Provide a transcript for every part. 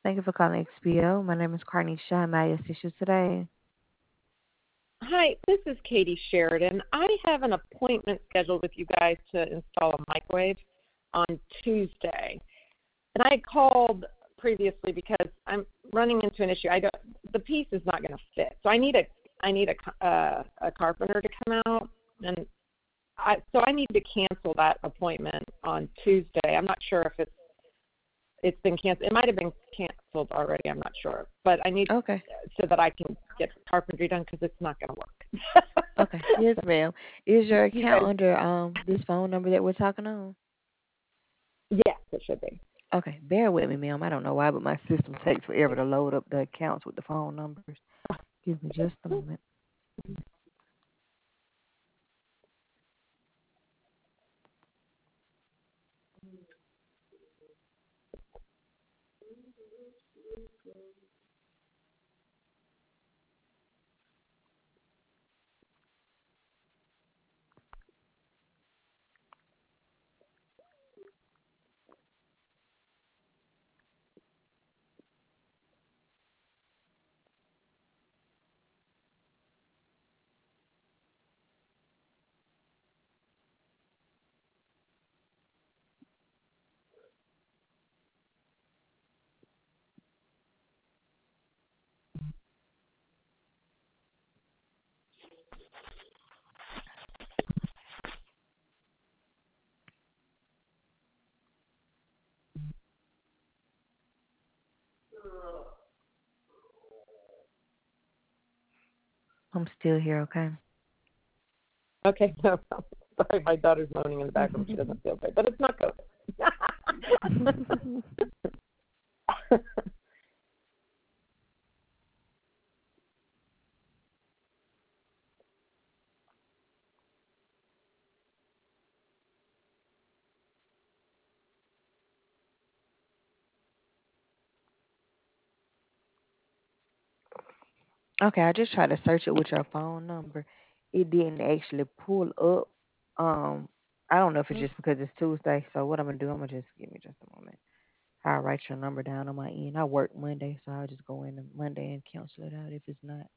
Thank you for calling XPO. My name is Carney Shaw. May I assist you today? Hi, this is Katie Sheridan. I have an appointment scheduled with you guys to install a microwave on Tuesday. And I called previously because I'm running into an issue. The piece is not going to fit. So I need a carpenter to come out, and I need to cancel that appointment on Tuesday. I'm not sure if it's been canceled. It might have been canceled already. I'm not sure, but I need Okay. so that I can get carpentry done because it's not going to work. Okay. Yes, ma'am. Is your You account guys, under this phone number that we're talking on? yes, it should be. Okay. Bear with me, ma'am. I don't know why, but my system takes forever to load up the accounts with the phone numbers. Give me just a moment. I'm still here, okay? Okay, no problem. Sorry, my daughter's moaning in the background. She doesn't feel good, but it's not COVID. Okay, I just tried to search it with your phone number. It didn't actually pull up. Um, I don't know if it's just because it's Tuesday. So what I'm gonna do, I'm gonna just give me just a moment. I'll write your number down on my end. I work Monday, so I'll just go in on Monday and cancel it out if it's not.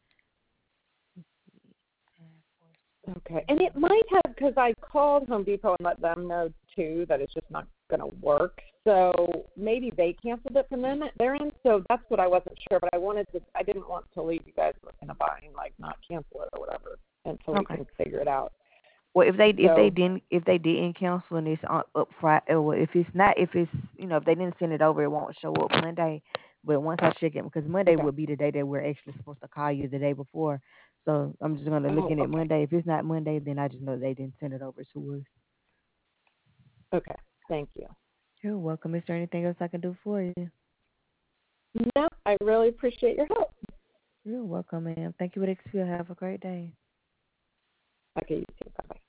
Okay, and it might have because I called Home Depot and let them know too that it's just not going to work. So maybe they canceled it from their end. So that's what I wasn't sure, but I didn't want to leave you guys in a bind, like not cancel it or whatever until we Okay. can figure it out. Well, So if they didn't cancel and it's up Friday, well, if it's not, if it's if they didn't send it over, it won't show up Monday. But once I check it, because Monday okay. will be the day that we're actually supposed to call you the day before. So I'm just gonna look Oh, in it okay. Monday. If it's not Monday, then I just know they didn't send it over to us. Okay. Thank you. You're welcome. Is there anything else I can do for you? No, I really appreciate your help. You're welcome, ma'am. Thank you, Alexia. Have a great day. Okay, you too. Bye bye.